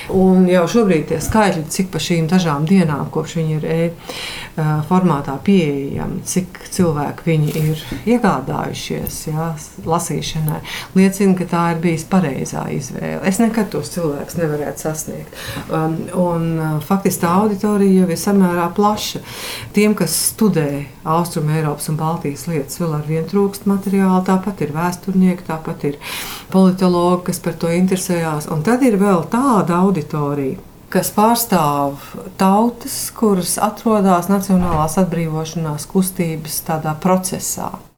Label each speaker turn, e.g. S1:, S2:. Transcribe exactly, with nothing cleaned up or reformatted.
S1: Un jau šobrīd tie skaitļi, cik pa šīm dažām dienām, kopš viņi ir e-formātā pieejami, cik cilvēki viņi ir iegādājušies, jā, lasīšanai, liecina, ka tā ir bijis pareizā izvēle. Es nekad tos cilvēkus nevarētu sasniegt. Um, un faktiski tā auditorija jau ir samērā plaša. Tiem, kas studē Austrum Eiropas un Baltijas lietas, vēl ar vien trūkst materiālu, tāpat ir vēsturnieki, tāpat ir politologi, kas par to interesējās. Un tad ir vēl tāda auditorija, kas pārstāv tautas, kuras atrodas nacionālās atbrīvošanās kustības tādā procesā.